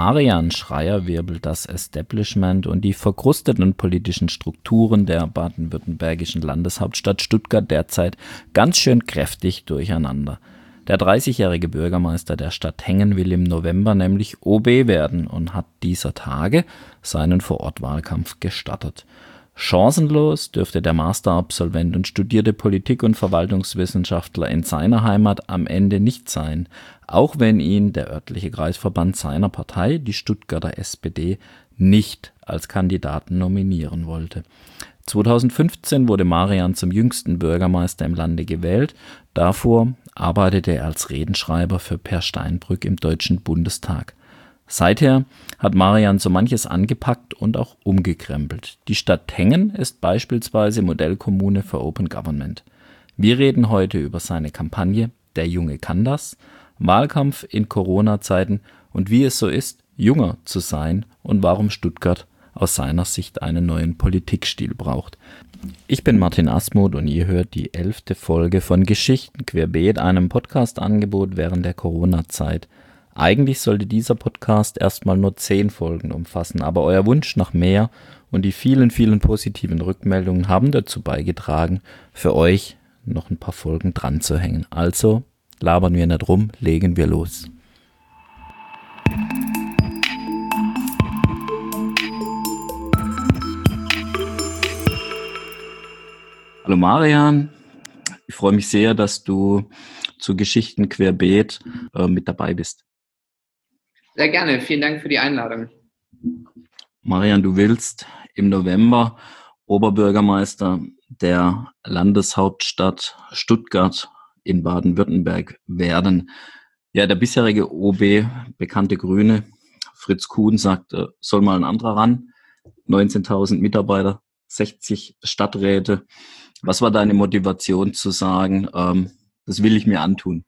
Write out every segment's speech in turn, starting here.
Marian Schreier wirbelt das Establishment und die verkrusteten politischen Strukturen der baden-württembergischen Landeshauptstadt Stuttgart derzeit ganz schön kräftig durcheinander. Der 30-jährige Bürgermeister der Stadt Hengen will im November nämlich OB werden und hat dieser Tage seinen Vorortwahlkampf gestartet. Chancenlos dürfte der Masterabsolvent und studierte Politik- und Verwaltungswissenschaftler in seiner Heimat am Ende nicht sein, auch wenn ihn der örtliche Kreisverband seiner Partei, die Stuttgarter SPD, nicht als Kandidaten nominieren wollte. 2015 wurde Marian zum jüngsten Bürgermeister im Lande gewählt. Davor arbeitete er als Redenschreiber für Per Steinbrück im Deutschen Bundestag. Seither hat Marian so manches angepackt und auch umgekrempelt. Die Stadt Hengen ist beispielsweise Modellkommune für Open Government. Wir reden heute über seine Kampagne Der Junge kann das, Wahlkampf in Corona-Zeiten und wie es so ist, jünger zu sein und warum Stuttgart aus seiner Sicht einen neuen Politikstil braucht. Ich bin Martin Asmuth und ihr hört die 11. Folge von Geschichten querbeet, einem Podcast-Angebot während der Corona-Zeit. Eigentlich sollte dieser Podcast erstmal nur 10 Folgen umfassen, aber euer Wunsch nach mehr und die vielen, vielen positiven Rückmeldungen haben dazu beigetragen, für euch noch ein paar Folgen dran zu hängen. Also labern wir nicht rum, legen wir los. Hallo Marian, ich freue mich sehr, dass du zu Geschichten querbeet mit dabei bist. Sehr gerne, vielen Dank für die Einladung. Marian, du willst im November Oberbürgermeister der Landeshauptstadt Stuttgart in Baden-Württemberg werden. Ja, der bisherige OB, bekannte Grüne, Fritz Kuhn, sagt, soll mal ein anderer ran. 19.000 Mitarbeiter, 60 Stadträte. Was war deine Motivation zu sagen, das will ich mir antun?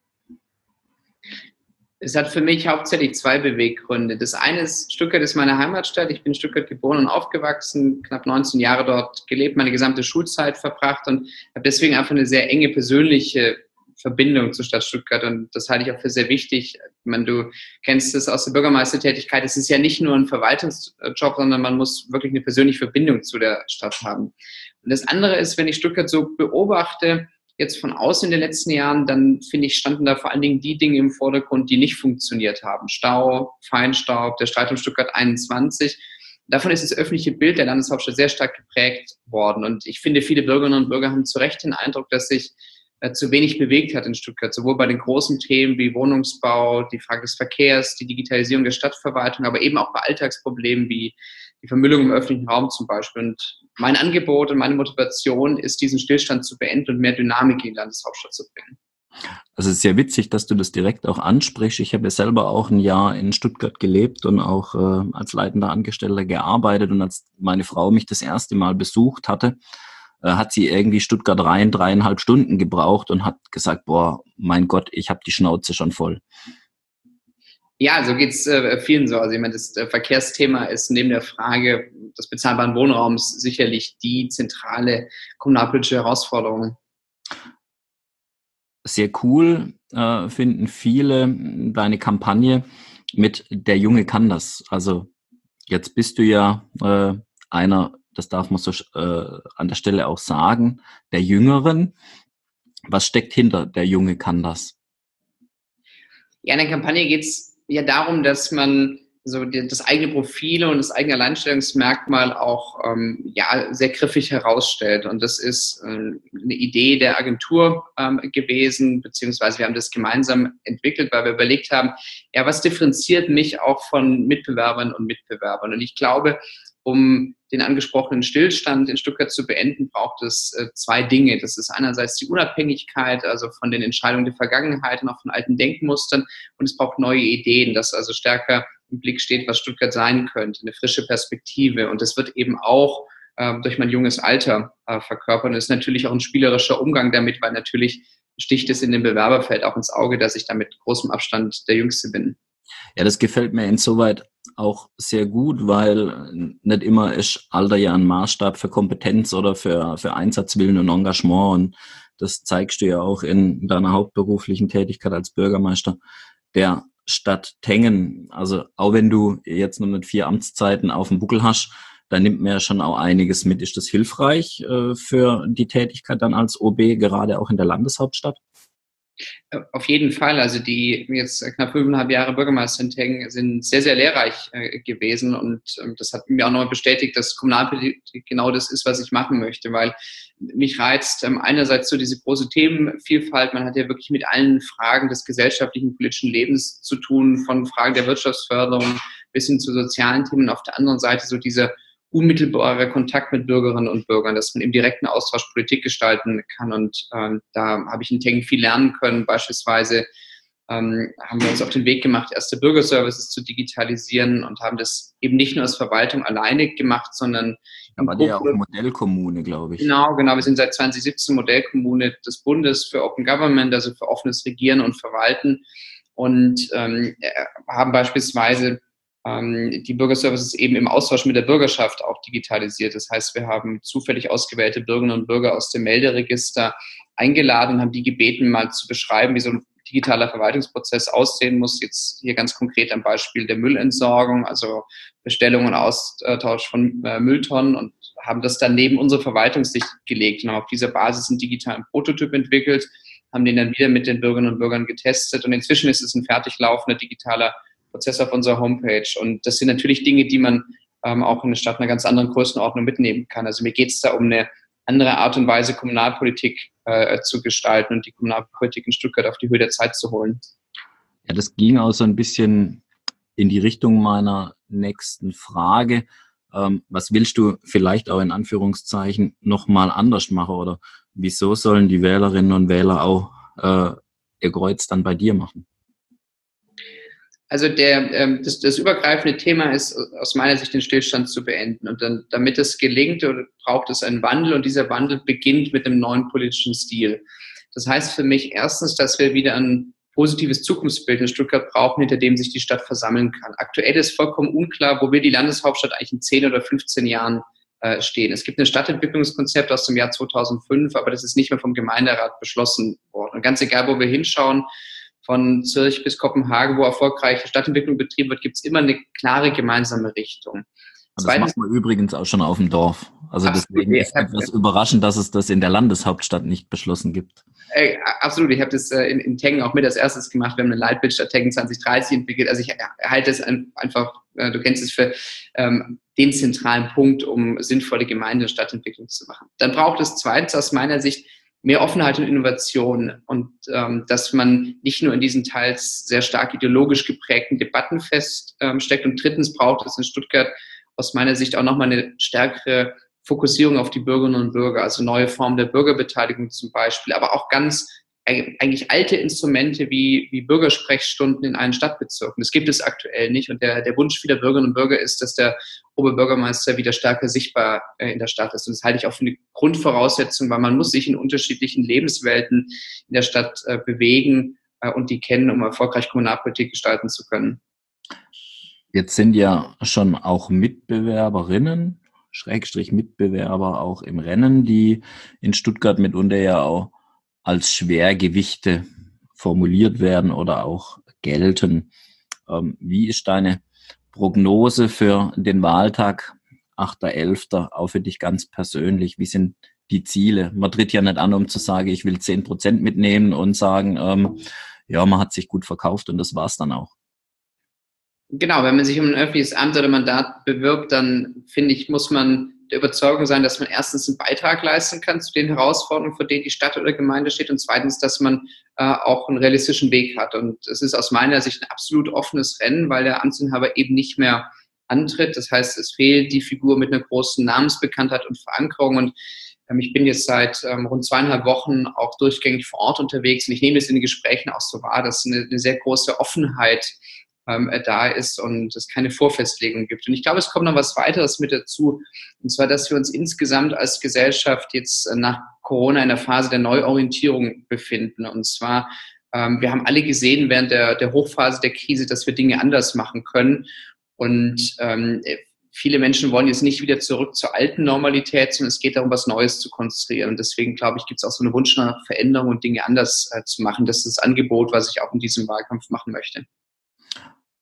Es hat für mich hauptsächlich 2 Beweggründe. Das eine ist, Stuttgart ist meine Heimatstadt. Ich bin in Stuttgart geboren und aufgewachsen, knapp 19 Jahre dort gelebt, meine gesamte Schulzeit verbracht und habe deswegen einfach eine sehr enge persönliche Verbindung zur Stadt Stuttgart und das halte ich auch für sehr wichtig. Ich meine, du kennst es aus der Bürgermeistertätigkeit. Es ist ja nicht nur ein Verwaltungsjob, sondern man muss wirklich eine persönliche Verbindung zu der Stadt haben. Und das andere ist, wenn ich Stuttgart so beobachte, jetzt von außen in den letzten Jahren, dann finde ich, standen da vor allen Dingen die Dinge im Vordergrund, die nicht funktioniert haben. Stau, Feinstaub, der Streit um Stuttgart 21. Davon ist das öffentliche Bild der Landeshauptstadt sehr stark geprägt worden. Und ich finde, viele Bürgerinnen und Bürger haben zu Recht den Eindruck, dass sich zu wenig bewegt hat in Stuttgart, sowohl bei den großen Themen wie Wohnungsbau, die Frage des Verkehrs, die Digitalisierung der Stadtverwaltung, aber eben auch bei Alltagsproblemen wie die Vermüllung im öffentlichen Raum zum Beispiel. Und mein Angebot und meine Motivation ist, diesen Stillstand zu beenden und mehr Dynamik in die Landeshauptstadt zu bringen. Also es ist sehr witzig, dass du das direkt auch ansprichst. Ich habe ja selber auch ein Jahr in Stuttgart gelebt und auch als leitender Angestellter gearbeitet. Und als meine Frau mich das erste Mal besucht hatte, hat sie irgendwie Stuttgart rein 3,5 Stunden gebraucht und hat gesagt, boah, mein Gott, ich habe die Schnauze schon voll. Ja, so geht's vielen so. Also ich meine, das Verkehrsthema ist neben der Frage des bezahlbaren Wohnraums sicherlich die zentrale kommunalpolitische Herausforderung. Sehr cool finden viele deine Kampagne mit Der Junge kann das. Also jetzt bist du ja einer, das darf man so an der Stelle auch sagen, der Jüngeren. Was steckt hinter Der Junge kann das? Ja, in der Kampagne geht's ja darum, dass man so das eigene Profil und das eigene Alleinstellungsmerkmal auch sehr griffig herausstellt. Und das ist eine Idee der Agentur gewesen, beziehungsweise wir haben das gemeinsam entwickelt, weil wir überlegt haben, ja, was differenziert mich auch von Mitbewerbern und Mitbewerbern? Und ich glaube, um den angesprochenen Stillstand in Stuttgart zu beenden, braucht es 2 Dinge. Das ist einerseits die Unabhängigkeit, also von den Entscheidungen der Vergangenheit und auch von alten Denkmustern. Und es braucht neue Ideen, dass also stärker im Blick steht, was Stuttgart sein könnte, eine frische Perspektive. Und das wird eben auch durch mein junges Alter verkörpern. Und das ist natürlich auch ein spielerischer Umgang damit, weil natürlich sticht es in dem Bewerberfeld auch ins Auge, dass ich da mit großem Abstand der Jüngste bin. Ja, das gefällt mir insoweit auch sehr gut, weil nicht immer ist Alter ja ein Maßstab für Kompetenz oder für Einsatzwillen und Engagement. Und das zeigst du ja auch in deiner hauptberuflichen Tätigkeit als Bürgermeister der Stadt Tengen, also auch wenn du jetzt nur mit 4 Amtszeiten auf dem Buckel hast, da nimmt man ja schon auch einiges mit. Ist das hilfreich für die Tätigkeit dann als OB, gerade auch in der Landeshauptstadt? Auf jeden Fall. Also die jetzt knapp 5,5 Jahre Bürgermeister in Tengen sind sehr, sehr lehrreich gewesen. Und das hat mir auch nochmal bestätigt, dass Kommunalpolitik genau das ist, was ich machen möchte. Weil mich reizt einerseits so diese große Themenvielfalt. Man hat ja wirklich mit allen Fragen des gesellschaftlichen, politischen Lebens zu tun, von Fragen der Wirtschaftsförderung bis hin zu sozialen Themen. Auf der anderen Seite so diese unmittelbarer Kontakt mit Bürgerinnen und Bürgern, dass man im direkten Austausch Politik gestalten kann. Und da habe ich in Tengen viel lernen können. Beispielsweise haben wir uns auf den Weg gemacht, erste Bürgerservices zu digitalisieren und haben das eben nicht nur als Verwaltung alleine gemacht, sondern da war die ja auch Modellkommune, glaube ich. Genau. Wir sind seit 2017 Modellkommune des Bundes für Open Government, also für offenes Regieren und Verwalten, und haben beispielsweise die Bürgerservices eben im Austausch mit der Bürgerschaft auch digitalisiert. Das heißt, wir haben zufällig ausgewählte Bürgerinnen und Bürger aus dem Melderegister eingeladen und haben die gebeten, mal zu beschreiben, wie so ein digitaler Verwaltungsprozess aussehen muss. Jetzt hier ganz konkret am Beispiel der Müllentsorgung, also Bestellung und Austausch von Mülltonnen, und haben das dann neben unsere Verwaltungssicht gelegt und haben auf dieser Basis einen digitalen Prototyp entwickelt, haben den dann wieder mit den Bürgerinnen und Bürgern getestet, und inzwischen ist es ein fertig laufender digitaler Prozess auf unserer Homepage. Und das sind natürlich Dinge, die man auch in einer Stadt einer ganz anderen Größenordnung mitnehmen kann. Also mir geht es da um eine andere Art und Weise, Kommunalpolitik zu gestalten und die Kommunalpolitik in Stuttgart auf die Höhe der Zeit zu holen. Ja, das ging auch so ein bisschen in die Richtung meiner nächsten Frage. Was willst du vielleicht auch in Anführungszeichen nochmal anders machen, oder wieso sollen die Wählerinnen und Wähler auch ihr Kreuz dann bei dir machen? Also das übergreifende Thema ist aus meiner Sicht, den Stillstand zu beenden. Und dann, damit es gelingt, braucht es einen Wandel, und dieser Wandel beginnt mit einem neuen politischen Stil. Das heißt für mich erstens, dass wir wieder ein positives Zukunftsbild in Stuttgart brauchen, hinter dem sich die Stadt versammeln kann. Aktuell ist vollkommen unklar, wo wir die Landeshauptstadt eigentlich in 10 oder 15 Jahren stehen. Es gibt ein Stadtentwicklungskonzept aus dem Jahr 2005, aber das ist nicht mehr vom Gemeinderat beschlossen worden. Und ganz egal, wo wir hinschauen, von Zürich bis Kopenhagen, wo erfolgreiche Stadtentwicklung betrieben wird, gibt es immer eine klare gemeinsame Richtung. Das macht man übrigens auch schon auf dem Dorf. Also deswegen ist es etwas überraschend, dass es das in der Landeshauptstadt nicht beschlossen gibt. Absolut, ich habe das in Tengen auch mit als erstes gemacht. Wir haben eine Leitbild Stadt Tengen 2030 entwickelt. Also ich halte es einfach, du kennst es, für den zentralen Punkt, um sinnvolle Gemeinde- und Stadtentwicklung zu machen. Dann braucht es zweitens aus meiner Sicht mehr Offenheit und Innovation, und dass man nicht nur in diesen teils sehr stark ideologisch geprägten Debatten feststeckt. Und drittens braucht es in Stuttgart aus meiner Sicht auch nochmal eine stärkere Fokussierung auf die Bürgerinnen und Bürger, also neue Formen der Bürgerbeteiligung zum Beispiel, aber auch ganz eigentlich alte Instrumente wie Bürgersprechstunden in allen Stadtbezirken. Das gibt es aktuell nicht, und der Wunsch vieler Bürgerinnen und Bürger ist, dass der Oberbürgermeister wieder stärker sichtbar in der Stadt ist. Und das halte ich auch für eine Grundvoraussetzung, weil man muss sich in unterschiedlichen Lebenswelten in der Stadt bewegen und die kennen, um erfolgreich Kommunalpolitik gestalten zu können. Jetzt sind ja schon auch Mitbewerberinnen, Schrägstrich Mitbewerber auch im Rennen, die in Stuttgart mitunter ja auch als Schwergewichte formuliert werden oder auch gelten. Wie ist deine Prognose für den Wahltag 8.11. auch für dich ganz persönlich? Wie sind die Ziele? Man tritt ja nicht an, um zu sagen, ich will 10% mitnehmen und sagen, ja, man hat sich gut verkauft und das war's dann auch. Genau, wenn man sich um ein öffentliches Amt oder Mandat bewirbt, dann finde ich, muss man der Überzeugung sein, dass man erstens einen Beitrag leisten kann zu den Herausforderungen, vor denen die Stadt oder Gemeinde steht, und zweitens, dass man auch einen realistischen Weg hat. Und es ist aus meiner Sicht ein absolut offenes Rennen, weil der Amtsinhaber eben nicht mehr antritt. Das heißt, es fehlt die Figur mit einer großen Namensbekanntheit und Verankerung. Und ich bin jetzt seit rund 2,5 Wochen auch durchgängig vor Ort unterwegs, und ich nehme es in den Gesprächen auch so wahr, dass eine sehr große Offenheit da ist und es keine Vorfestlegung gibt. Und ich glaube, es kommt noch was weiteres mit dazu, und zwar, dass wir uns insgesamt als Gesellschaft jetzt nach Corona in der Phase der Neuorientierung befinden. Und zwar, wir haben alle gesehen während der Hochphase der Krise, dass wir Dinge anders machen können. Und viele Menschen wollen jetzt nicht wieder zurück zur alten Normalität, sondern es geht darum, was Neues zu konstruieren. Und deswegen, glaube ich, gibt es auch so einen Wunsch nach Veränderung und Dinge anders zu machen. Das ist das Angebot, was ich auch in diesem Wahlkampf machen möchte.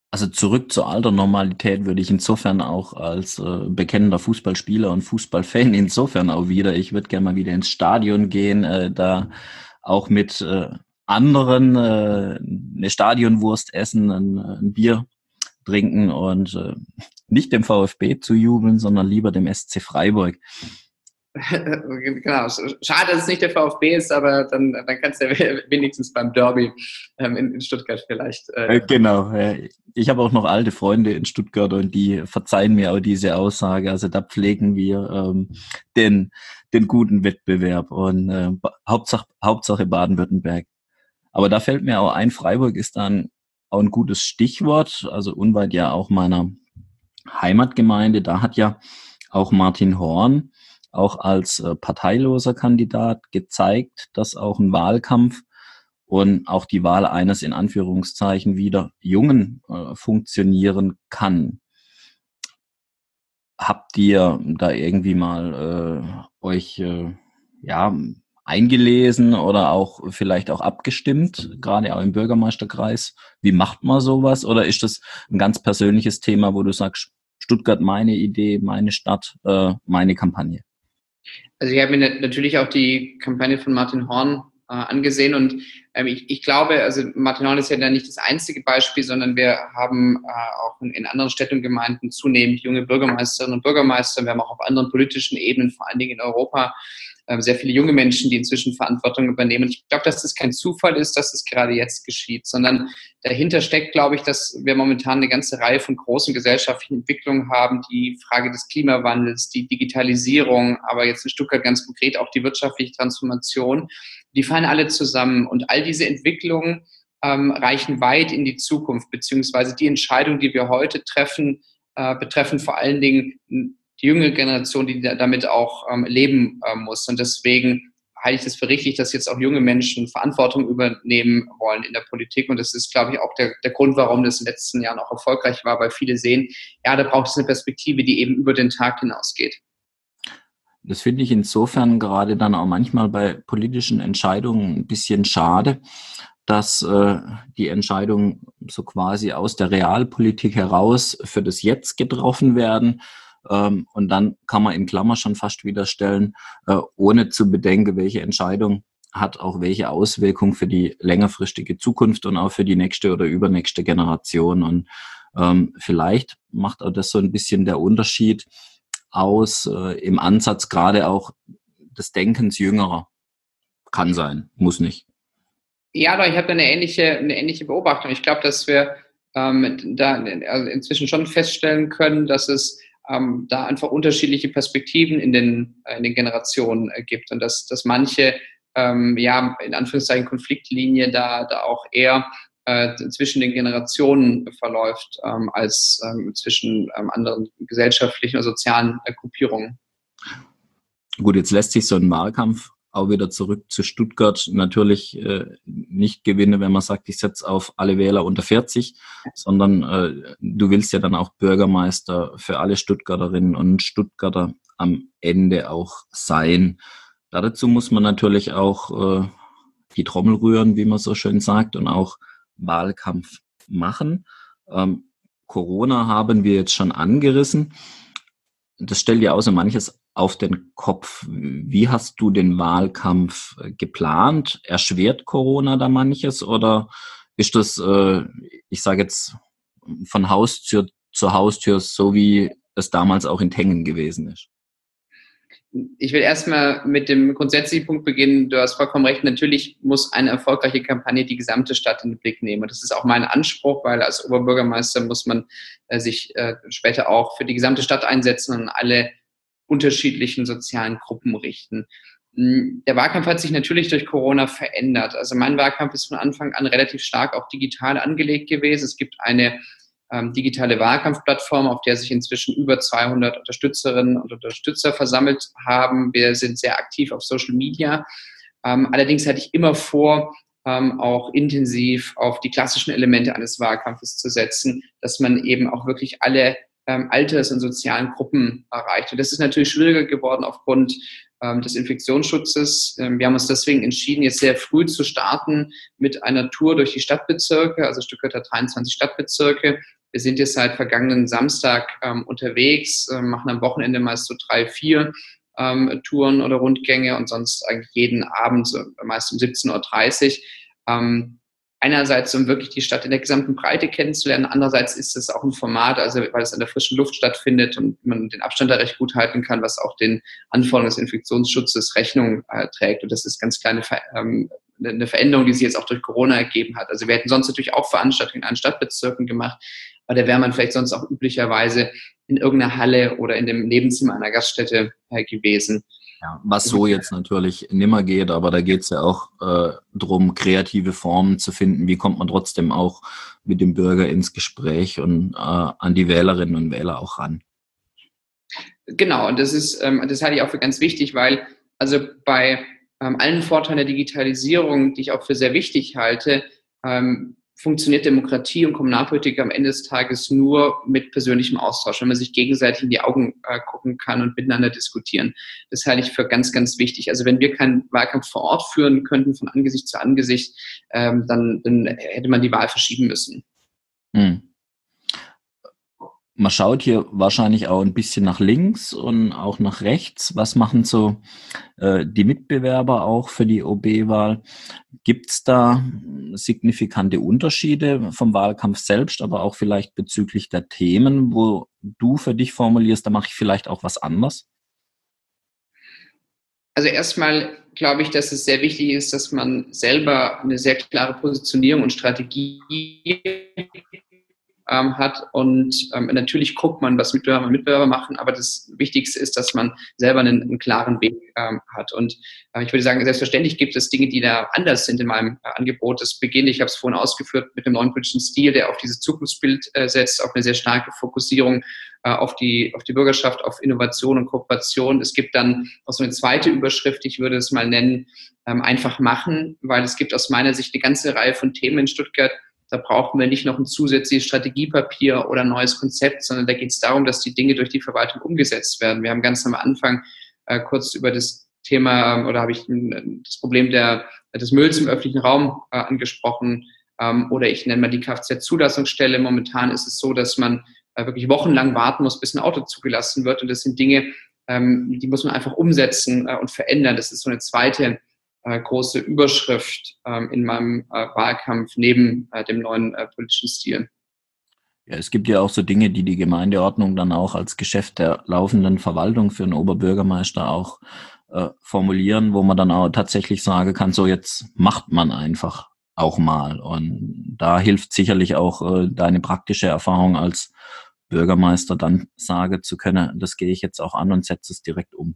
Also zurück zur alter Normalität würde ich insofern auch als bekennender Fußballspieler und Fußballfan insofern auch wieder. Ich würde gerne mal wieder ins Stadion gehen, da auch mit anderen eine Stadionwurst essen, ein Bier trinken und nicht dem VfB zu jubeln, sondern lieber dem SC Freiburg. Genau. Schade, dass es nicht der VfB ist, aber dann kannst du ja wenigstens beim Derby in Stuttgart vielleicht. Genau. Ich habe auch noch alte Freunde in Stuttgart und die verzeihen mir auch diese Aussage. Also da pflegen wir den guten Wettbewerb und Hauptsache Baden-Württemberg. Aber da fällt mir auch ein, Freiburg ist dann auch ein gutes Stichwort. Also unweit ja auch meiner Heimatgemeinde. Da hat ja auch Martin Horn auch als parteiloser Kandidat gezeigt, dass auch ein Wahlkampf und auch die Wahl eines in Anführungszeichen wieder Jungen funktionieren kann. Habt ihr da irgendwie mal euch ja eingelesen oder auch vielleicht auch abgestimmt, gerade auch im Bürgermeisterkreis? Wie macht man sowas? Oder ist das ein ganz persönliches Thema, wo du sagst, Stuttgart meine Idee, meine Stadt, meine Kampagne? Also ich habe mir natürlich auch die Kampagne von Martin Horn angesehen und ich glaube, also Martin Horn ist ja da nicht das einzige Beispiel, sondern wir haben auch in anderen Städten und Gemeinden zunehmend junge Bürgermeisterinnen und Bürgermeister. Wir haben auch auf anderen politischen Ebenen, vor allen Dingen in Europa, sehr viele junge Menschen, die inzwischen Verantwortung übernehmen. Ich glaube, dass das kein Zufall ist, dass es gerade jetzt geschieht, sondern dahinter steckt, glaube ich, dass wir momentan eine ganze Reihe von großen gesellschaftlichen Entwicklungen haben. Die Frage des Klimawandels, die Digitalisierung, aber jetzt in Stuttgart ganz konkret auch die wirtschaftliche Transformation. Die fallen alle zusammen und all diese Entwicklungen reichen weit in die Zukunft, beziehungsweise die Entscheidungen, die wir heute treffen, betreffen vor allen Dingen die jüngere Generation, die damit auch leben muss. Und deswegen halte ich das für richtig, dass jetzt auch junge Menschen Verantwortung übernehmen wollen in der Politik. Und das ist, glaube ich, auch der Grund, warum das in den letzten Jahren auch erfolgreich war, weil viele sehen, ja, da braucht es eine Perspektive, die eben über den Tag hinausgeht. Das finde ich insofern gerade dann auch manchmal bei politischen Entscheidungen ein bisschen schade, dass die Entscheidungen so quasi aus der Realpolitik heraus für das Jetzt getroffen werden. Und dann kann man in Klammer schon fast wieder stellen, ohne zu bedenken, welche Entscheidung hat auch welche Auswirkung für die längerfristige Zukunft und auch für die nächste oder übernächste Generation. Und vielleicht macht auch das so ein bisschen der Unterschied aus im Ansatz gerade auch des Denkens Jüngerer. Kann sein, muss nicht. Ja, doch, ich habe eine ähnliche Beobachtung. Ich glaube, dass wir da also inzwischen schon feststellen können, dass es da einfach unterschiedliche Perspektiven in den Generationen gibt und dass manche ja in Anführungszeichen Konfliktlinie da auch eher zwischen den Generationen verläuft als zwischen anderen gesellschaftlichen oder sozialen Gruppierungen. Gut, jetzt lässt sich so ein Wahlkampf auch wieder zurück zu Stuttgart natürlich nicht gewinnen, wenn man sagt, ich setze auf alle Wähler unter 40, sondern du willst ja dann auch Bürgermeister für alle Stuttgarterinnen und Stuttgarter am Ende auch sein. Dazu muss man natürlich auch die Trommel rühren, wie man so schön sagt, und auch Wahlkampf machen. Corona haben wir jetzt schon angerissen. Das stellt ja auch so manches auf den Kopf. Wie hast du den Wahlkampf geplant? Erschwert Corona da manches oder ist das, ich sage jetzt, von Haustür zu Haustür, so wie es damals auch in Tengen gewesen ist? Ich will erstmal mit dem grundsätzlichen Punkt beginnen. Du hast vollkommen recht. Natürlich muss eine erfolgreiche Kampagne die gesamte Stadt in den Blick nehmen. Und das ist auch mein Anspruch, weil als Oberbürgermeister muss man sich später auch für die gesamte Stadt einsetzen und alle unterschiedlichen sozialen Gruppen richten. Der Wahlkampf hat sich natürlich durch Corona verändert. Also mein Wahlkampf ist von Anfang an relativ stark auch digital angelegt gewesen. Es gibt eine digitale Wahlkampfplattform, auf der sich inzwischen über 200 Unterstützerinnen und Unterstützer versammelt haben. Wir sind sehr aktiv auf Social Media. Allerdings hatte ich immer vor, auch intensiv auf die klassischen Elemente eines Wahlkampfes zu setzen, dass man eben auch wirklich alle Alters- und sozialen Gruppen erreicht. Und das ist natürlich schwieriger geworden aufgrund des Infektionsschutzes. Wir haben uns deswegen entschieden, jetzt sehr früh zu starten mit einer Tour durch die Stadtbezirke. Also Stuttgart hat 23 Stadtbezirke, Wir sind jetzt seit vergangenen Samstag unterwegs, machen am Wochenende meist so 3, 4 Touren oder Rundgänge und sonst eigentlich jeden Abend, so meist um 17:30 Uhr. Einerseits, um wirklich die Stadt in der gesamten Breite kennenzulernen, andererseits ist es auch ein Format, also weil es an der frischen Luft stattfindet und man den Abstand da recht gut halten kann, was auch den Anforderungen des Infektionsschutzes Rechnung trägt. Und das ist ganz kleine eine Veränderung, die sich jetzt auch durch Corona ergeben hat. Also wir hätten sonst natürlich auch Veranstaltungen in allen Stadtbezirken gemacht, aber da wäre man vielleicht sonst auch üblicherweise in irgendeiner Halle oder in dem Nebenzimmer einer Gaststätte gewesen. Ja, was so jetzt natürlich nimmer geht, aber da geht es ja auch drum, kreative Formen zu finden. Wie kommt man trotzdem auch mit dem Bürger ins Gespräch und an die Wählerinnen und Wähler auch ran? Genau, und das halte ich auch für ganz wichtig, weil also bei allen Vorteilen der Digitalisierung, die ich auch für sehr wichtig halte, funktioniert Demokratie und Kommunalpolitik am Ende des Tages nur mit persönlichem Austausch, wenn man sich gegenseitig in die Augen gucken kann und miteinander diskutieren. Das halte ich für ganz, ganz wichtig. Also wenn wir keinen Wahlkampf vor Ort führen könnten, von Angesicht zu Angesicht, dann hätte man die Wahl verschieben müssen. Man schaut hier wahrscheinlich auch ein bisschen nach links und auch nach rechts. Was machen so die Mitbewerber auch für die OB-Wahl? Gibt es da signifikante Unterschiede vom Wahlkampf selbst, aber auch vielleicht bezüglich der Themen, wo du für dich formulierst, da mache ich vielleicht auch was anders? Also erstmal glaube ich, dass es sehr wichtig ist, dass man selber eine sehr klare Positionierung und Strategie hat und natürlich guckt man, was Mitbewerber machen, aber das Wichtigste ist, dass man selber einen klaren Weg hat. Und ich würde sagen, selbstverständlich gibt es Dinge, die da anders sind in meinem Angebot. Das beginnt, ich habe es vorhin ausgeführt, mit einem neuen politischen Stil, der auf dieses Zukunftsbild setzt, auf eine sehr starke Fokussierung auf die Bürgerschaft, auf Innovation und Kooperation. Es gibt dann auch so eine zweite Überschrift, ich würde es mal nennen, einfach machen, weil es gibt aus meiner Sicht eine ganze Reihe von Themen in Stuttgart. Da brauchen wir nicht noch ein zusätzliches Strategiepapier oder ein neues Konzept, sondern da geht es darum, dass die Dinge durch die Verwaltung umgesetzt werden. Wir haben ganz am Anfang kurz über das Thema oder habe ich das Problem des Mülls im öffentlichen Raum angesprochen oder ich nenne mal die Kfz-Zulassungsstelle. Momentan ist es so, dass man wirklich wochenlang warten muss, bis ein Auto zugelassen wird und das sind Dinge, die muss man einfach umsetzen und verändern. Das ist so eine zweite große Überschrift in meinem Wahlkampf neben dem neuen politischen Stil. Ja, es gibt ja auch so Dinge, die die Gemeindeordnung dann auch als Geschäft der laufenden Verwaltung für einen Oberbürgermeister auch formulieren, wo man dann auch tatsächlich sagen kann, so jetzt macht man einfach auch mal. Und da hilft sicherlich auch deine praktische Erfahrung als Bürgermeister dann sagen zu können, das gehe ich jetzt auch an und setze es direkt um.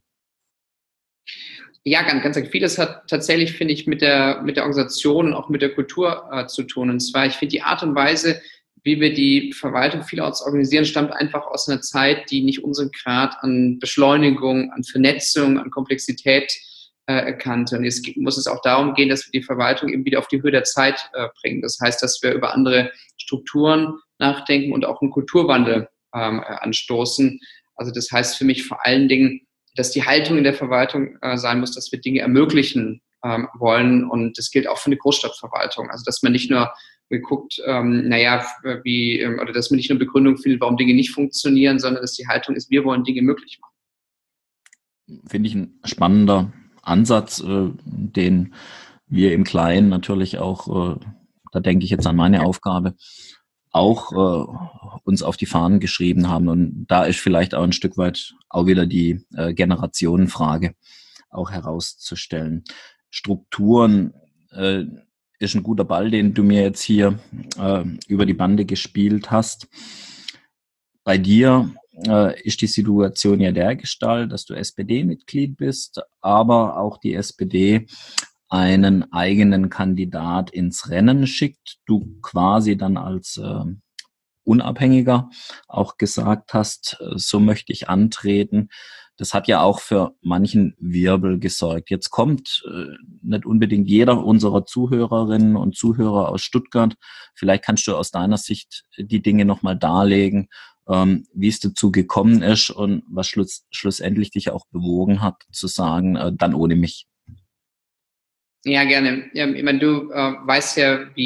Ja, ganz vieles hat tatsächlich, finde ich, mit der Organisation und auch mit der Kultur zu tun. Und zwar, ich finde die Art und Weise, wie wir die Verwaltung vielerorts organisieren, stammt einfach aus einer Zeit, die nicht unseren Grad an Beschleunigung, an Vernetzung, an Komplexität kannte. Und jetzt muss es auch darum gehen, dass wir die Verwaltung eben wieder auf die Höhe der Zeit bringen. Das heißt, dass wir über andere Strukturen nachdenken und auch einen Kulturwandel anstoßen. Also das heißt für mich vor allen Dingen, dass die Haltung in der Verwaltung sein muss, dass wir Dinge ermöglichen wollen. Und das gilt auch für eine Großstadtverwaltung. Also dass man nicht nur guckt, oder dass man nicht nur Begründung findet, warum Dinge nicht funktionieren, sondern dass die Haltung ist, wir wollen Dinge möglich machen. Finde ich ein spannender Ansatz, den wir im Kleinen natürlich auch, da denke ich jetzt an meine Aufgabe, auch uns auf die Fahnen geschrieben haben. Und da ist vielleicht auch ein Stück weit auch wieder die Generationenfrage auch herauszustellen. Strukturen ist ein guter Ball, den du mir jetzt hier über die Bande gespielt hast. Bei dir ist die Situation ja dergestalt, dass du SPD-Mitglied bist, aber auch die SPD einen eigenen Kandidat ins Rennen schickt, du quasi dann als Unabhängiger auch gesagt hast, so möchte ich antreten. Das hat ja auch für manchen Wirbel gesorgt. Jetzt kommt nicht unbedingt jeder unserer Zuhörerinnen und Zuhörer aus Stuttgart. Vielleicht kannst du aus deiner Sicht die Dinge nochmal darlegen, wie es dazu gekommen ist und was schlussendlich dich auch bewogen hat, zu sagen, dann ohne mich. Ja, gerne. Ja, ich meine, du weißt ja, wie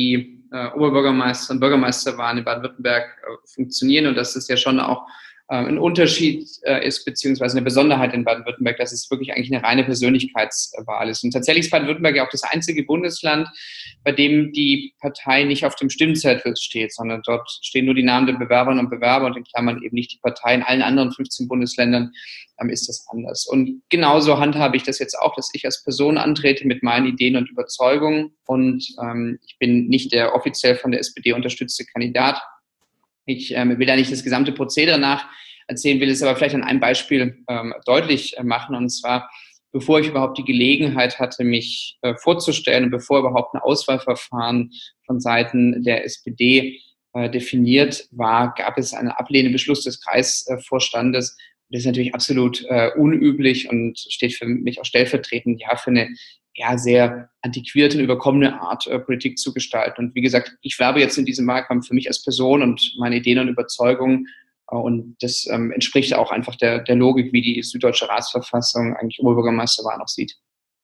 Oberbürgermeister und Bürgermeisterwahlen in Baden-Württemberg funktionieren und dass es ja schon auch ein Unterschied ist, beziehungsweise eine Besonderheit in Baden-Württemberg, dass es wirklich eigentlich eine reine Persönlichkeitswahl ist. Und tatsächlich ist Baden-Württemberg ja auch das einzige Bundesland, bei dem die Partei nicht auf dem Stimmzettel steht, sondern dort stehen nur die Namen der Bewerberinnen und Bewerber und in Klammern eben nicht die Partei. In allen anderen 15 Bundesländern ist das anders. Und genauso handhabe ich das jetzt auch, dass ich als Person antrete mit meinen Ideen und Überzeugungen. Und ich bin nicht der offiziell von der SPD unterstützte Kandidat. Ich will da nicht das gesamte Prozedere nacherzählen, will es aber vielleicht an einem Beispiel deutlich machen. Und zwar, bevor ich überhaupt die Gelegenheit hatte, mich vorzustellen und bevor überhaupt ein Auswahlverfahren von Seiten der SPD definiert war, gab es einen ablehnenden Beschluss des Kreisvorstandes. Das ist natürlich absolut unüblich und steht für mich auch stellvertretend für eine sehr antiquierte und überkommene Art, Politik zu gestalten. Und wie gesagt, ich werbe jetzt in diesem Wahlkampf für mich als Person und meine Ideen und Überzeugungen. Und das entspricht auch einfach der Logik, wie die Süddeutsche Ratsverfassung eigentlich Oberbürgermeisterwahlen auch sieht.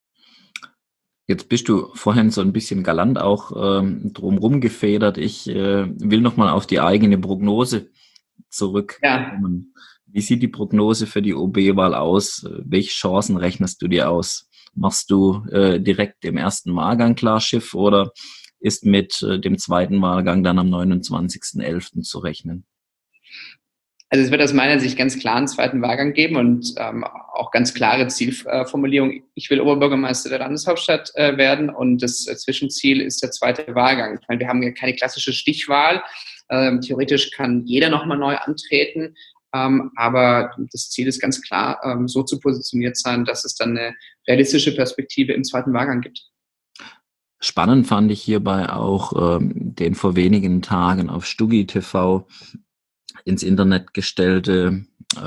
Jetzt bist du vorhin so ein bisschen galant auch drumherum gefedert. Ich will nochmal auf die eigene Prognose zurückkommen. Ja. Wie sieht die Prognose für die OB-Wahl aus? Welche Chancen rechnest du dir aus? Machst du direkt im ersten Wahlgang Klarschiff oder ist mit dem zweiten Wahlgang dann am 29.11. zu rechnen? Also es wird aus meiner Sicht ganz klar einen zweiten Wahlgang geben und auch ganz klare Zielformulierung. Ich will Oberbürgermeister der Landeshauptstadt werden und das Zwischenziel ist der zweite Wahlgang. Ich meine, wir haben ja keine klassische Stichwahl. Theoretisch kann jeder nochmal neu antreten. Aber das Ziel ist ganz klar, so zu positioniert sein, dass es dann eine realistische Perspektive im zweiten Wahlgang gibt. Spannend fand ich hierbei auch den vor wenigen Tagen auf Stuggi TV ins Internet gestellte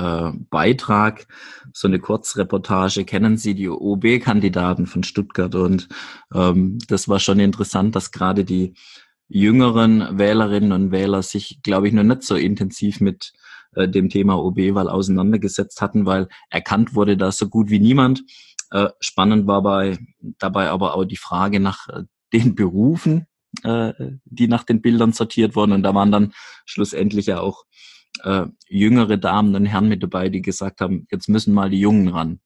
Beitrag, so eine Kurzreportage, kennen Sie die OB-Kandidaten von Stuttgart? Und das war schon interessant, dass gerade die jüngeren Wählerinnen und Wähler sich, glaube ich, noch nicht so intensiv mit dem Thema OB-Wahl auseinandergesetzt hatten, weil erkannt wurde da so gut wie niemand. Spannend war dabei aber auch die Frage nach den Berufen, die nach den Bildern sortiert wurden. Und da waren dann schlussendlich ja auch jüngere Damen und Herren mit dabei, die gesagt haben, jetzt müssen mal die Jungen ran.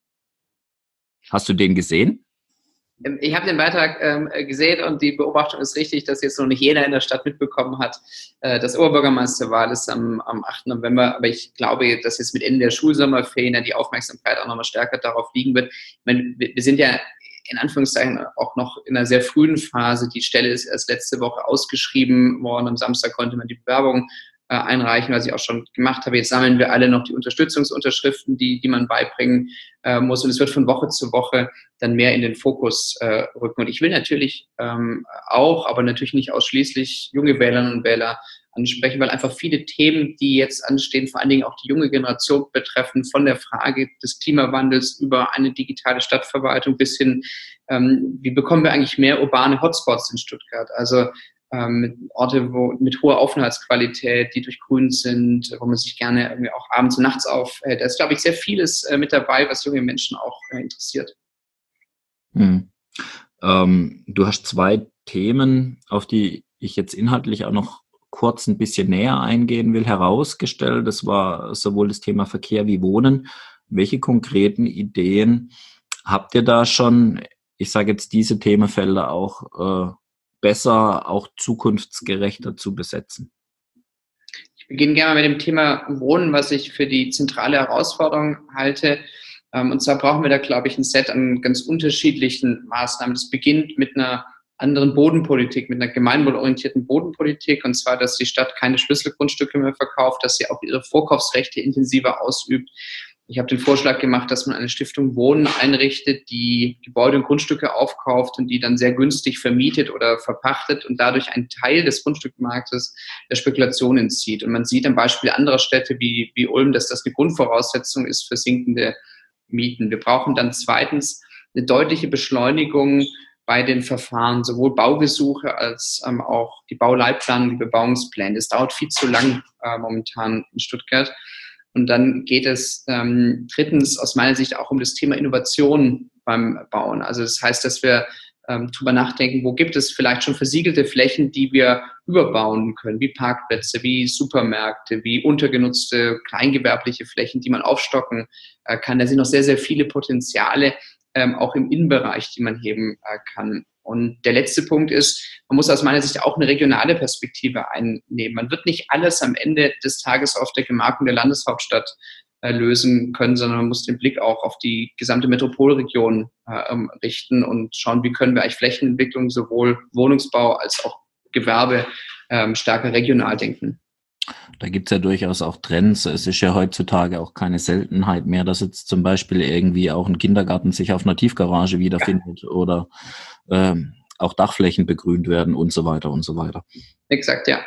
Hast du den gesehen? Ich habe den Beitrag gesehen und die Beobachtung ist richtig, dass jetzt noch nicht jeder in der Stadt mitbekommen hat, dass Oberbürgermeisterwahl ist am 8. November. Aber ich glaube, dass jetzt mit Ende der Schulsommerferien ja die Aufmerksamkeit auch nochmal stärker darauf liegen wird. Ich meine, wir sind ja in Anführungszeichen auch noch in einer sehr frühen Phase. Die Stelle ist erst letzte Woche ausgeschrieben worden. Am Samstag konnte man die Bewerbung einreichen, was ich auch schon gemacht habe. Jetzt sammeln wir alle noch die Unterstützungsunterschriften, die man beibringen muss. Und es wird von Woche zu Woche dann mehr in den Fokus rücken. Und ich will natürlich auch, aber natürlich nicht ausschließlich junge Wählerinnen und Wähler ansprechen, weil einfach viele Themen, die jetzt anstehen, vor allen Dingen auch die junge Generation betreffen, von der Frage des Klimawandels über eine digitale Stadtverwaltung bis hin, wie bekommen wir eigentlich mehr urbane Hotspots in Stuttgart? Also Orte mit hoher Aufenthaltsqualität, die durchgrünt sind, wo man sich gerne irgendwie auch abends und nachts aufhält. Da ist, glaube ich, sehr vieles mit dabei, was junge Menschen auch interessiert. Du hast zwei Themen, auf die ich jetzt inhaltlich auch noch kurz ein bisschen näher eingehen will, herausgestellt. Das war sowohl das Thema Verkehr wie Wohnen. Welche konkreten Ideen habt ihr da schon, ich sage jetzt diese Themenfelder auch besser, auch zukunftsgerechter zu besetzen? Ich beginne gerne mit dem Thema Wohnen, was ich für die zentrale Herausforderung halte. Und zwar brauchen wir da, glaube ich, ein Set an ganz unterschiedlichen Maßnahmen. Das beginnt mit einer anderen Bodenpolitik, mit einer gemeinwohlorientierten Bodenpolitik. Und zwar, dass die Stadt keine Schlüsselgrundstücke mehr verkauft, dass sie auch ihre Vorkaufsrechte intensiver ausübt. Ich habe den Vorschlag gemacht, dass man eine Stiftung Wohnen einrichtet, die Gebäude und Grundstücke aufkauft und die dann sehr günstig vermietet oder verpachtet und dadurch einen Teil des Grundstückmarktes der Spekulation entzieht. Und man sieht am Beispiel anderer Städte wie Ulm, dass das eine Grundvoraussetzung ist für sinkende Mieten. Wir brauchen dann zweitens eine deutliche Beschleunigung bei den Verfahren, sowohl Baugesuche als auch die Bauleitplanung, die Bebauungspläne. Das dauert viel zu lang momentan in Stuttgart. Und dann geht es drittens aus meiner Sicht auch um das Thema Innovation beim Bauen. Also das heißt, dass wir drüber nachdenken, wo gibt es vielleicht schon versiegelte Flächen, die wir überbauen können, wie Parkplätze, wie Supermärkte, wie untergenutzte kleingewerbliche Flächen, die man aufstocken kann. Da sind noch sehr, sehr viele Potenziale, auch im Innenbereich, die man heben kann. Und der letzte Punkt ist, man muss aus meiner Sicht auch eine regionale Perspektive einnehmen. Man wird nicht alles am Ende des Tages auf der Gemarkung der Landeshauptstadt lösen können, sondern man muss den Blick auch auf die gesamte Metropolregion richten und schauen, wie können wir eigentlich Flächenentwicklung, sowohl Wohnungsbau als auch Gewerbe stärker regional denken. Da gibt's ja durchaus auch Trends. Es ist ja heutzutage auch keine Seltenheit mehr, dass jetzt zum Beispiel irgendwie auch ein Kindergarten sich auf einer Tiefgarage wiederfindet oder auch Dachflächen begrünt werden und so weiter und so weiter. Exakt, ja.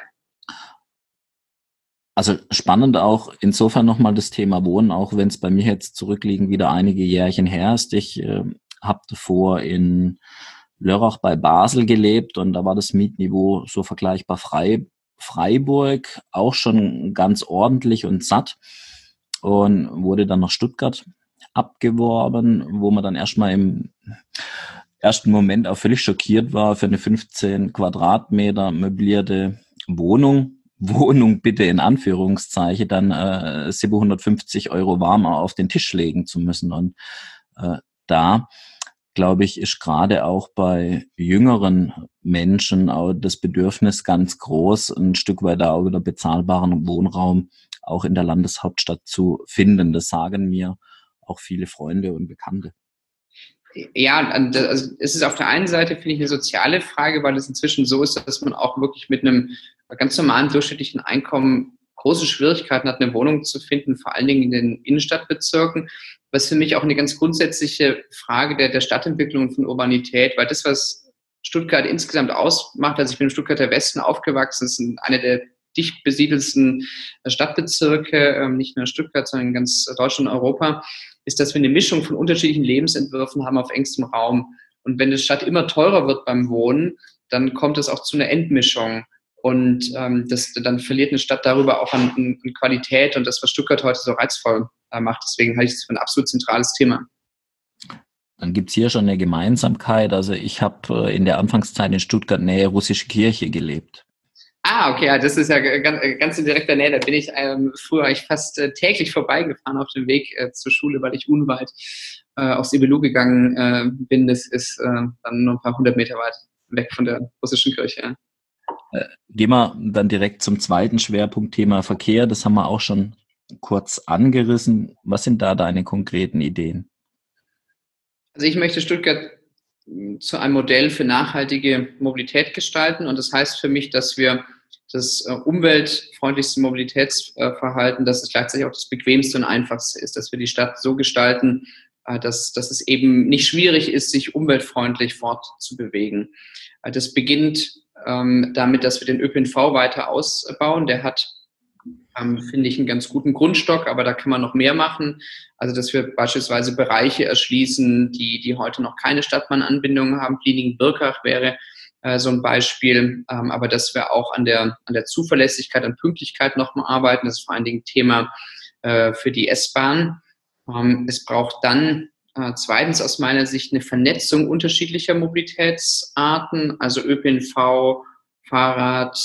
Also spannend auch insofern nochmal das Thema Wohnen, auch wenn es bei mir jetzt zurückliegend wieder einige Jährchen her ist. Ich habe davor in Lörrach bei Basel gelebt und da war das Mietniveau so vergleichbar Freiburg, auch schon ganz ordentlich und satt und wurde dann nach Stuttgart abgeworben, wo man dann erstmal im ersten Moment auch völlig schockiert war für eine 15 Quadratmeter möblierte Wohnung bitte in Anführungszeichen, dann 750 € warm auf den Tisch legen zu müssen. Und da, glaube ich, ist gerade auch bei jüngeren Menschen auch das Bedürfnis ganz groß, ein Stück weit auch wieder bezahlbaren Wohnraum auch in der Landeshauptstadt zu finden. Das sagen mir auch viele Freunde und Bekannte. Ja, also es ist auf der einen Seite, finde ich, eine soziale Frage, weil es inzwischen so ist, dass man auch wirklich mit einem ganz normalen durchschnittlichen Einkommen große Schwierigkeiten hat, eine Wohnung zu finden, vor allen Dingen in den Innenstadtbezirken. Was für mich auch eine ganz grundsätzliche Frage der Stadtentwicklung und von Urbanität, weil das, was Stuttgart insgesamt ausmacht, also ich bin im Stuttgarter Westen aufgewachsen, das ist eine der dicht besiedelsten Stadtbezirke, nicht nur Stuttgart, sondern in ganz Deutschland und Europa, ist, dass wir eine Mischung von unterschiedlichen Lebensentwürfen haben auf engstem Raum. Und wenn die Stadt immer teurer wird beim Wohnen, dann kommt es auch zu einer Entmischung. Und dann verliert eine Stadt darüber auch an Qualität und das, was Stuttgart heute so reizvoll macht. Deswegen halte ich das für ein absolut zentrales Thema. Dann gibt's hier schon eine Gemeinsamkeit. Also ich habe in der Anfangszeit in Stuttgart Nähe Russische Kirche gelebt. Okay, ja, das ist ja ganz in direkter Nähe. Da bin ich früher fast täglich vorbeigefahren auf dem Weg zur Schule, weil ich unweit aufs IBLU gegangen bin. Das ist dann nur ein paar 100 Meter weit weg von der russischen Kirche. Ja. Gehen wir dann direkt zum zweiten Schwerpunkt, Thema Verkehr. Das haben wir auch schon kurz angerissen. Was sind da deine konkreten Ideen? Also ich möchte Stuttgart zu einem Modell für nachhaltige Mobilität gestalten. Und das heißt für mich, dass wir das umweltfreundlichste Mobilitätsverhalten, dass es gleichzeitig auch das bequemste und einfachste ist, dass wir die Stadt so gestalten, dass es eben nicht schwierig ist, sich umweltfreundlich fortzubewegen. Das beginnt damit, dass wir den ÖPNV weiter ausbauen. Der hat, finde ich, einen ganz guten Grundstock, aber da kann man noch mehr machen. Also, dass wir beispielsweise Bereiche erschließen, die heute noch keine Stadtbahnanbindung haben. Bliningen-Birkach wäre so ein Beispiel. Aber dass wir auch an der Zuverlässigkeit, an Pünktlichkeit noch mal arbeiten. Das ist vor allen Dingen Thema für die S-Bahn. Es braucht dann zweitens aus meiner Sicht eine Vernetzung unterschiedlicher Mobilitätsarten, also ÖPNV, Fahrrad,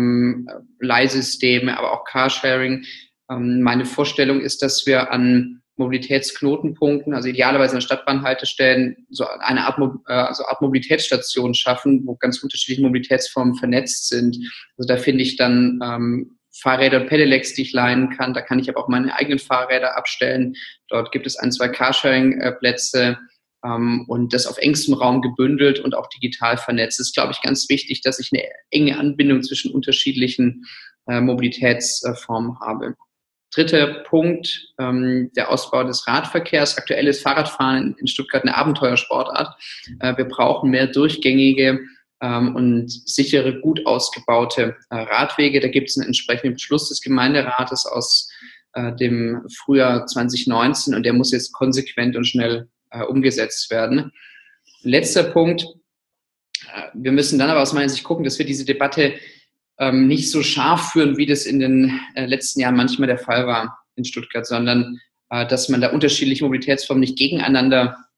Leihsysteme, aber auch Carsharing. Meine Vorstellung ist, dass wir an Mobilitätsknotenpunkten, also idealerweise an Stadtbahnhaltestellen, so eine Art Mobilitätsstation schaffen, wo ganz unterschiedliche Mobilitätsformen vernetzt sind. Also da finde ich dann Fahrräder und Pedelecs, die ich leihen kann. Da kann ich aber auch meine eigenen Fahrräder abstellen. Dort gibt es 1, 2 Carsharing-Plätze und das auf engstem Raum gebündelt und auch digital vernetzt. Es ist, glaube ich, ganz wichtig, dass ich eine enge Anbindung zwischen unterschiedlichen Mobilitätsformen habe. Dritter Punkt, der Ausbau des Radverkehrs. Aktuell ist Fahrradfahren in Stuttgart eine Abenteuersportart. Wir brauchen mehr durchgängige und sichere, gut ausgebaute Radwege. Da gibt es einen entsprechenden Beschluss des Gemeinderates aus dem Frühjahr 2019 und der muss jetzt konsequent und schnell umgesetzt werden. Letzter Punkt, wir müssen dann aber aus meiner Sicht gucken, dass wir diese Debatte nicht so scharf führen, wie das in den letzten Jahren manchmal der Fall war in Stuttgart, sondern dass man da unterschiedliche Mobilitätsformen nicht gegeneinander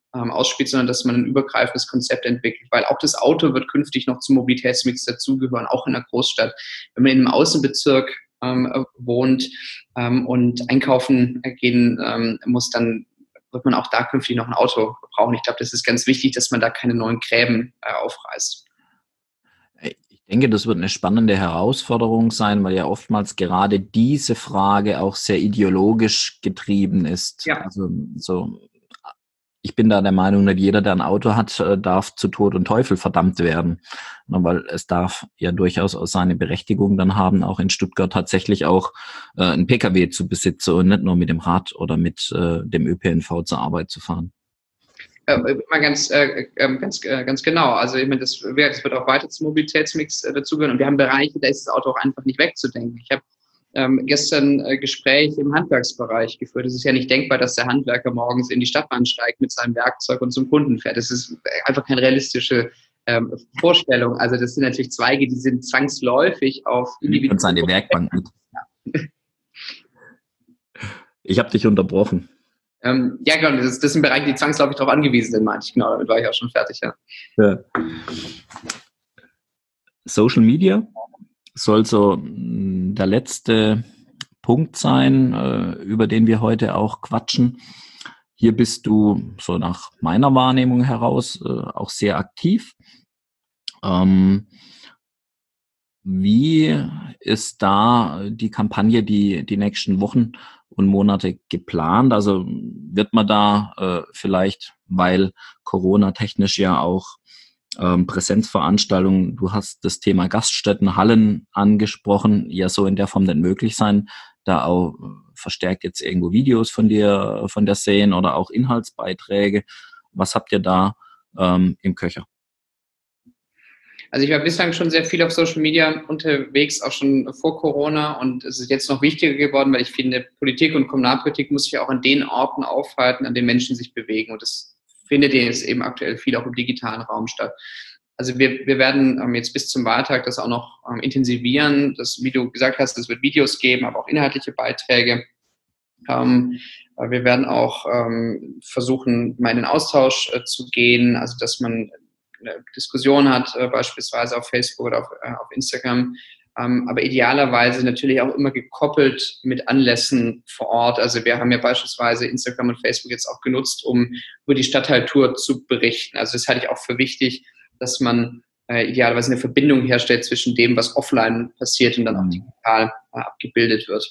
ausspielt, sondern dass man ein übergreifendes Konzept entwickelt, weil auch das Auto wird künftig noch zum Mobilitätsmix dazugehören, auch in der Großstadt. Wenn man in einem Außenbezirk wohnt und einkaufen gehen muss, dann wird man auch da künftig noch ein Auto brauchen. Ich glaube, das ist ganz wichtig, dass man da keine neuen Gräben aufreißt. Ich denke, das wird eine spannende Herausforderung sein, weil ja oftmals gerade diese Frage auch sehr ideologisch getrieben ist. Ja. Also ich bin da der Meinung, nicht jeder, der ein Auto hat, darf zu Tod und Teufel verdammt werden. Weil es darf ja durchaus auch seine Berechtigung dann haben, auch in Stuttgart tatsächlich auch einen Pkw zu besitzen und nicht nur mit dem Rad oder mit dem ÖPNV zur Arbeit zu fahren. Immer ganz genau. Also ich meine, das wird auch weiter zum Mobilitätsmix dazugehören. Und wir haben Bereiche, da ist das Auto auch einfach nicht wegzudenken. Ich habe gestern Gespräche im Handwerksbereich geführt. Es ist ja nicht denkbar, dass der Handwerker morgens in die Stadtbahn steigt mit seinem Werkzeug und zum Kunden fährt. Das ist einfach keine realistische Vorstellung. Also das sind natürlich Zweige, die sind zwangsläufig auf individuelle... Und seine Werkbank mit. Ja. Ich habe dich unterbrochen. Ja, genau, das ist ein Bereich, die zwangsläufig darauf angewiesen sind, meinte ich. Genau, damit war ich auch schon fertig, ja. Social Media soll so der letzte Punkt sein, über den wir heute auch quatschen. Hier bist du, so nach meiner Wahrnehmung heraus, auch sehr aktiv. Wie ist da die Kampagne, die nächsten Wochen und Monate geplant? Also wird man da vielleicht, weil Corona technisch ja auch Präsenzveranstaltungen, du hast das Thema Gaststätten, Hallen angesprochen, ja so in der Form nicht möglich sein, da auch verstärkt jetzt irgendwo Videos von dir sehen oder auch Inhaltsbeiträge. Was habt ihr da im Köcher? Also ich war bislang schon sehr viel auf Social Media unterwegs, auch schon vor Corona, und es ist jetzt noch wichtiger geworden, weil ich finde, Politik und Kommunalpolitik muss sich auch an den Orten aufhalten, an denen Menschen sich bewegen, und das findet jetzt eben aktuell viel auch im digitalen Raum statt. Also wir werden jetzt bis zum Wahltag das auch noch intensivieren. Das, wie du gesagt hast, es wird Videos geben, aber auch inhaltliche Beiträge. Wir werden auch versuchen, mal in den Austausch zu gehen, also dass man eine Diskussion hat, beispielsweise auf Facebook oder auf Instagram, aber idealerweise natürlich auch immer gekoppelt mit Anlässen vor Ort. Also wir haben ja beispielsweise Instagram und Facebook jetzt auch genutzt, um über die Stadtteiltour zu berichten. Also das halte ich auch für wichtig, dass man idealerweise eine Verbindung herstellt zwischen dem, was offline passiert und dann auch digital abgebildet wird.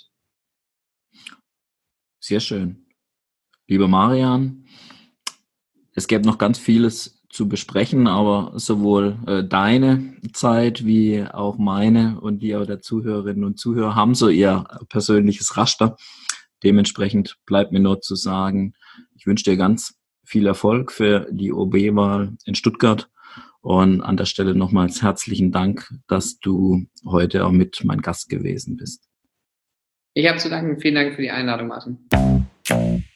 Sehr schön. Lieber Marian, es gäbe noch ganz vieles zu besprechen, aber sowohl deine Zeit wie auch meine und die auch der Zuhörerinnen und Zuhörer haben so ihr persönliches Raster. Dementsprechend bleibt mir nur zu sagen, ich wünsche dir ganz viel Erfolg für die OB-Wahl in Stuttgart und an der Stelle nochmals herzlichen Dank, dass du heute auch mit mein Gast gewesen bist. Ich habe zu danken. Vielen Dank für die Einladung, Martin.